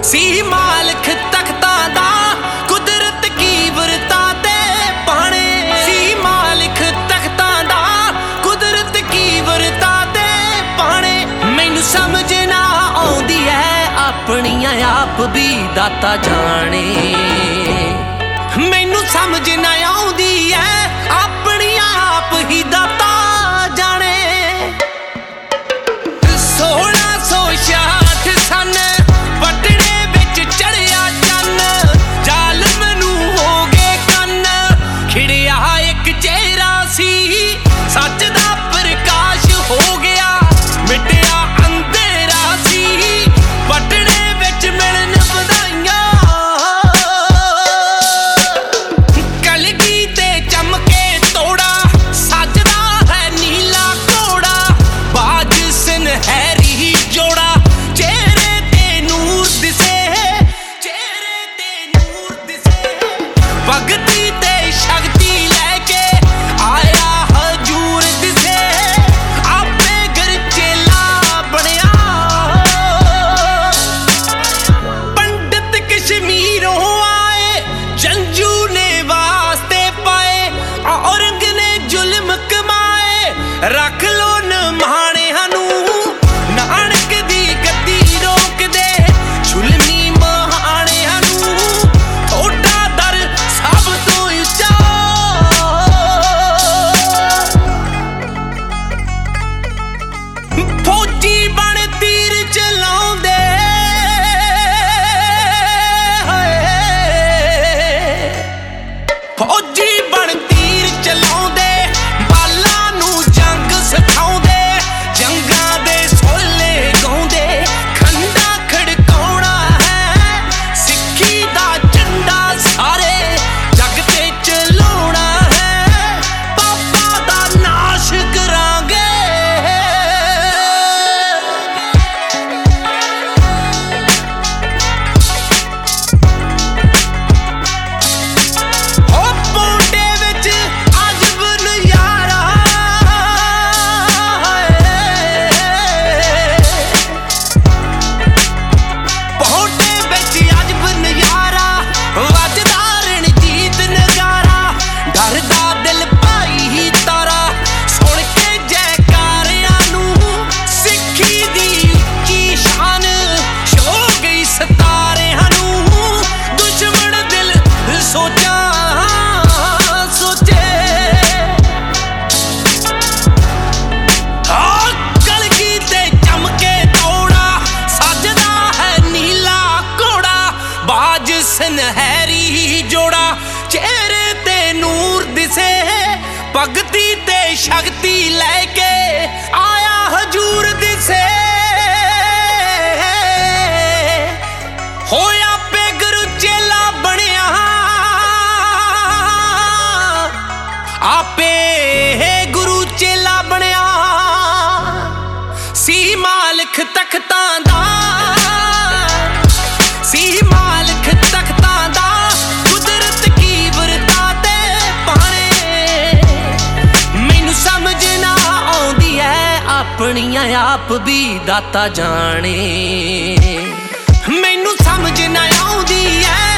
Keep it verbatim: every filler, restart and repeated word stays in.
सी मालिक तख्तां दा कुदरत की वरता ते पाने। सी मालिक तख्तां दा कुदरत की वरता ते पाने। मैनू समझ ना आउंदी है अपनियां आप भी दाता जाने। मैनू समझ ना आउंदी है अपनियां आप ही दाता जाने। सोलह सौ छियाठ सन पटड़े विच चढ़िया चन्न, जालम नू हो गए कन्न। खिड़िया एक चेहरा सी सच दा प्रकाश हो गया, मिटिया अंधेरा सी पटड़े विच मिलन बधाइयां। कलगी ते चमके तोड़ा सजदा है नीला घोड़ा, बाज सुनहरी जोड़ा चेहरे ते नूर दिसे, चेहरे ते नूर दिसे। भगती ते शक्ति लेके आया हजूर दिसे, आपे घर चेला बनया। पंडित कश्मीरों आए जंजू ने वास्ते पाए, औरंग ने जुल्म कमाए रख लो न माणे हनू। नानक दी गद्दी रोक दे झुलमी महाणे हनू, थोड़ा दर सब तो उच्चा। फौजी बन तीर चलाउंदे फौजी बन तीर चलाउंदे, बालां नू जंग सिखाउंदे, जंगां दे सोले गाउंदे। खंडा खड़काउणा है सिक्खी दा झंडा, सारे जग ते चलाउणा है पापा दा नाश करांगे। हो पौंडे विच अजब नज़ारा, पौंडे विच अजब नज़ारा, वजदा रणजीत नगारा। डरदा दिल भाई ही तारा सुन के जयकारियां नू, सिक्खी दी उच्ची शान शो गई सतारियां नू। दुश्मन दिल सोचा सोचे, हाँ कलगी ते चमके तोड़ा सजदा है नीला घोड़ा, बाज सुनहरी जोड़ा चेहरे ते नूर दिसे। भगती ते शक्ति लेके आया हजूर दिसे, होया पे गुरु चेला बनया। आपे गुरु चेला बनया, सी मालिक तख्तां दा, सी मालिक तख्तां दा कुदरत की वरता ते पाने। मैनू समझ ना आउंदी है अपनियां आप भी दाता जाने। मैनू समझ ना आउंदी है